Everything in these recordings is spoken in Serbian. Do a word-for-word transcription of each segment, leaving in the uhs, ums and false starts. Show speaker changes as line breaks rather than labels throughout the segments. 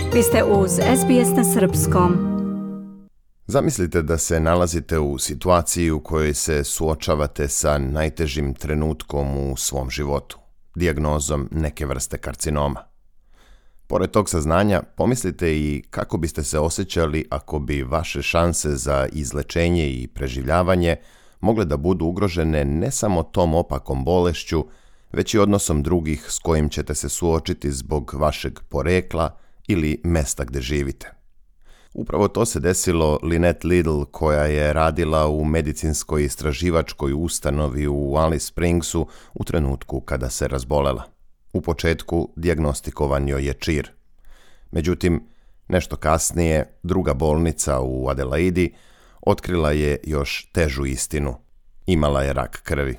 Vi ste uz S B S na srpskom.
Zamislite da se nalazite u situaciji u kojoj se suočavate sa najtežim trenutkom u svom životu, dijagnozom neke vrste karcinoma. Pored tog saznanja, pomislite i kako biste se osjećali ako bi vaše šanse za izlečenje i preživljavanje mogle da budu ugrožene ne samo tom opakom bolešću, već i odnosom drugih s kojim ćete se suočiti zbog vašeg porekla ili mesta gde živite. Upravo to se desilo Lynette Liddle, koja je radila u medicinskoj istraživačkoj ustanovi u Alice Springsu u trenutku kada se razbolela. U početku dijagnostikovan joj je čir. Međutim, nešto kasnije, druga bolnica u Adelaidi otkrila je još težu istinu. Imala je rak krvi.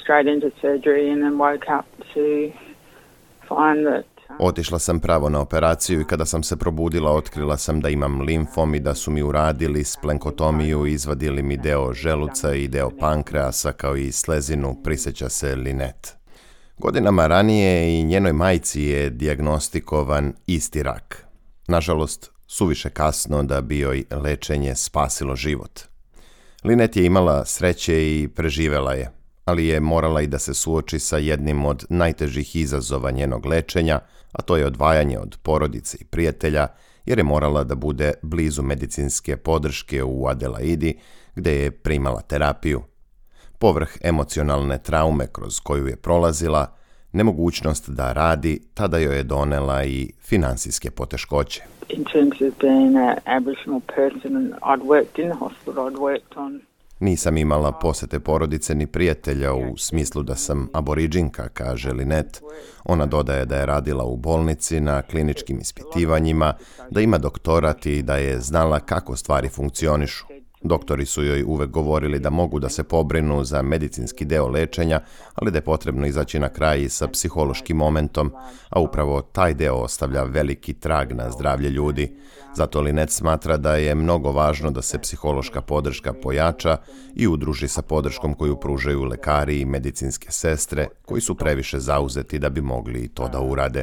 Otišla sam pravo na operaciju i kada sam se probudila otkrila sam da imam limfom i da su mi uradili splenkotomiju i izvadili mi deo želuca i deo pankreasa kao i slezinu, prisjeća se Lynette. Godinama ranije i njenoj majci je dijagnostikovan isti rak. Nažalost, suviše kasno da bi joj lečenje spasilo život. Lynette je imala sreće i preživela je, ali je morala i da se suoči sa jednim od najtežih izazova njenog lečenja, a to je odvajanje od porodice i prijatelja, jer je morala da bude blizu medicinske podrške u Adelaidi, gde je primala terapiju. Povrh emocionalne traume kroz koju je prolazila, nemogućnost da radi, tada joj je donela i finansijske poteškoće.
In terms of being an Aboriginal person, I'd worked in the hospital, I'd worked on...
Nisam imala posete porodice ni prijatelja u smislu da sam aboriđinka, kaže Lynette. Ona dodaje da je radila u bolnici na kliničkim ispitivanjima, da ima doktorat i da je znala kako stvari funkcionišu. Doktori su joj uvek govorili da mogu da se pobrinu za medicinski deo lečenja, ali da je potrebno izaći na kraj sa psihološkim momentom, a upravo taj deo ostavlja veliki trag na zdravlje ljudi. Zato Lynette smatra da je mnogo važno da se psihološka podrška pojača i udruži sa podrškom koju pružaju lekari i medicinske sestre, koji su previše zauzeti da bi mogli to da urade.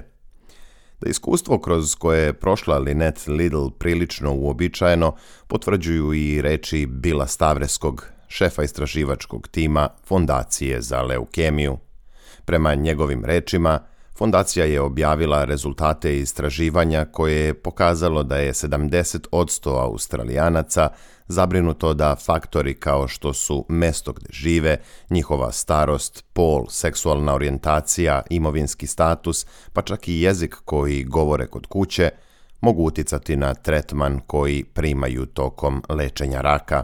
Da iskustvo kroz koje je prošla Lynette Liddle prilično uobičajeno potvrđuju i reči Billa Stavreskog, šefa istraživačkog tima Fondacije za leukemiju. Prema njegovim rečima, fondacija je objavila rezultate istraživanja koje je pokazalo da je sedamdeset posto Australijanaca zabrinuto da faktori kao što su mesto gde žive, njihova starost, pol, seksualna orijentacija, imovinski status, pa čak i jezik koji govore kod kuće, mogu uticati na tretman koji primaju tokom lečenja raka.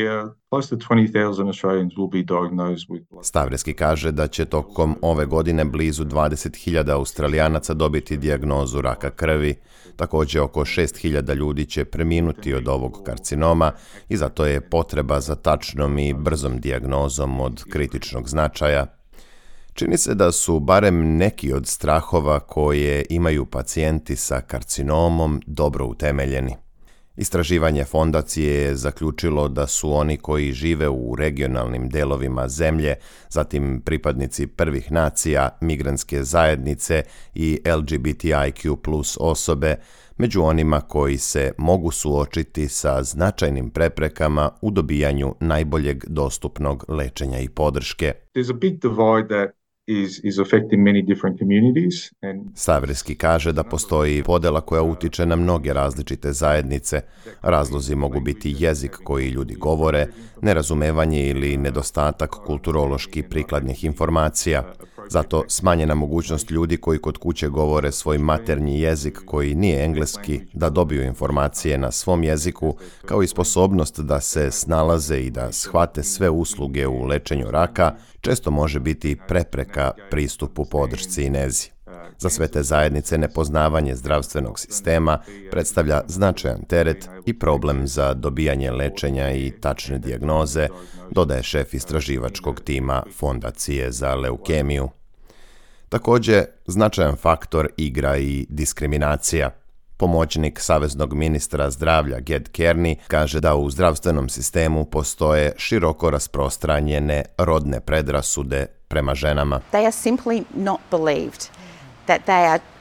Stavreski kaže da će tokom ove godine blizu dvadeset hiljada Australijanaca dobiti dijagnozu raka krvi. Također oko šest hiljada ljudi će preminuti od ovog karcinoma i zato je potreba za tačnom i brzom dijagnozom od kritičnog značaja. Čini se da su barem neki od strahova koje imaju pacijenti sa karcinomom dobro utemeljeni. Istraživanje fondacije je zaključilo da su oni koji žive u regionalnim delovima zemlje, zatim pripadnici prvih nacija, migrantske zajednice i L G B T I Q plus osobe, među onima koji se mogu suočiti sa značajnim preprekama u dobijanju najboljeg dostupnog lečenja i podrške.
There's a big divide that Is, is affecting many different communities. And...
Savreski kaže da postoji podela koja utiče na mnoge različite zajednice. Razlozi mogu biti jezik koji ljudi govore, nerazumevanje ili nedostatak kulturološki prikladnih informacija. Zato smanjena mogućnost ljudi koji kod kuće govore svoj maternji jezik koji nije engleski da dobiju informacije na svom jeziku, kao i sposobnost da se snalaze i da shvate sve usluge u lečenju raka, često može biti prepreka pristupu podršci i nezi. Za sve te zajednice nepoznavanje zdravstvenog sistema predstavlja značajan teret i problem za dobijanje lečenja i tačne dijagnoze, dodaje šef istraživačkog tima Fondacije za leukemiju. Također, značajan faktor igra i diskriminacija. Pomoćnik saveznog ministra zdravlja Ged Kearney kaže da u zdravstvenom sistemu postoje široko rasprostranjene rodne predrasude prema ženama.
They are simply not believed that they are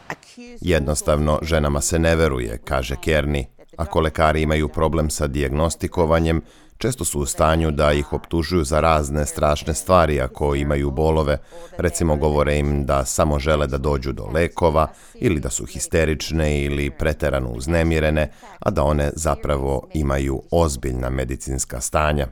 Jednostavno, ženama se ne veruje, kaže Kearney. Ako lekari imaju problem sa dijagnostikovanjem, često su u stanju da ih optužuju za razne strašne stvari ako imaju bolove. Recimo, govore im da samo žele da dođu do lekova ili da su histerične ili preterano uznemirene, a da one zapravo imaju ozbiljna medicinska stanja.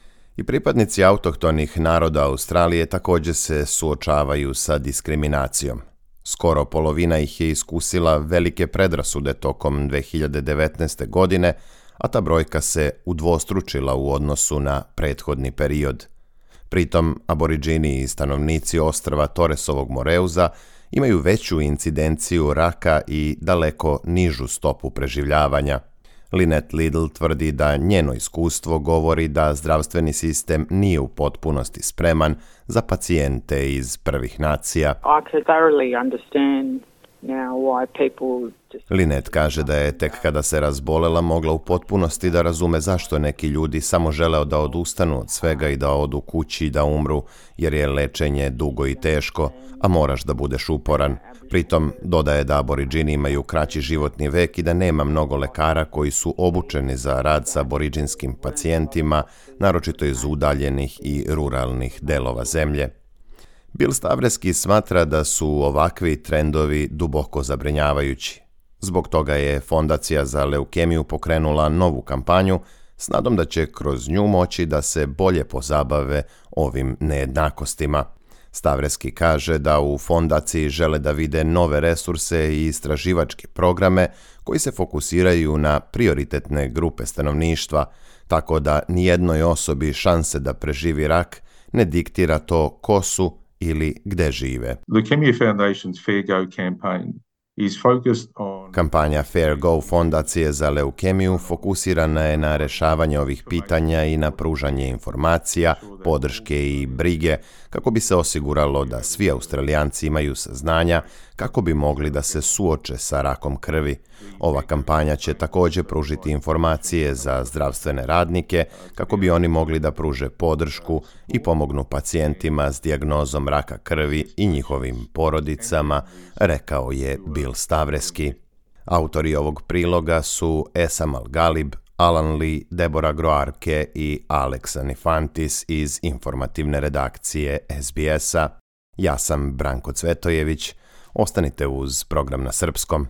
I pripadnici autohtonih naroda Australije također se suočavaju sa diskriminacijom. Skoro polovina ih je iskusila velike predrasude tokom dve hiljade devetnaeste. godine, a ta brojka se udvostručila u odnosu na prethodni period. Pritom, aboriđini i stanovnici ostrva Torresovog Moreuza imaju veću incidenciju raka i daleko nižu stopu preživljavanja. Lynette Liddle tvrdi da njeno iskustvo govori da zdravstveni sistem nije u potpunosti spreman za pacijente iz prvih nacija.
I can thoroughly understand now why people just...
Lynette kaže da je tek kada se razbolela mogla u potpunosti da razume zašto neki ljudi samo žele da odustanu od svega i da odu kući i da umru, jer je lečenje dugo i teško, a moraš da budeš uporan. Pritom dodaje da aboriđini imaju kraći životni vek i da nema mnogo lekara koji su obučeni za rad sa aboriđinskim pacijentima, naročito iz udaljenih i ruralnih delova zemlje. Bill Stavreski smatra da su ovakvi trendovi duboko zabrinjavajući. Zbog toga je Fondacija za leukemiju pokrenula novu kampanju s nadom da će kroz nju moći da se bolje pozabave ovim nejednakostima. Stavreski kaže da u fondaciji žele da vide nove resurse i istraživačke programe koji se fokusiraju na prioritetne grupe stanovništva, tako da nijednoj osobi šanse da preživi rak ne diktira to ko su ili gde žive.
Leukemia Foundation's Fair Go campaign is focused on...
Kampanja Fair Go Fondacije za leukemiju fokusirana je na rešavanje ovih pitanja i na pružanje informacija, podrške i brige kako bi se osiguralo da svi Australijanci imaju saznanja kako bi mogli da se suoče sa rakom krvi. Ova kampanja će također pružiti informacije za zdravstvene radnike kako bi oni mogli da pruže podršku i pomognu pacijentima s dijagnozom raka krvi i njihovim porodicama, rekao je Bill Stavreski. Autori ovog priloga su Esam Al-Galib, Alan Lee, Deborah Groarke i Alex Anifantis iz informativne redakcije S B S-a. Ja sam Branko Cvetojević. Ostanite uz program na srpskom.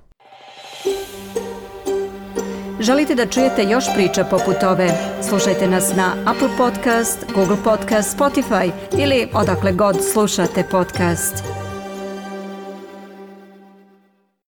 Želite da čujete još priča poput ove? Slušajte nas na Apple Podcast, Google Podcast, Spotify ili odakle god slušate podcast.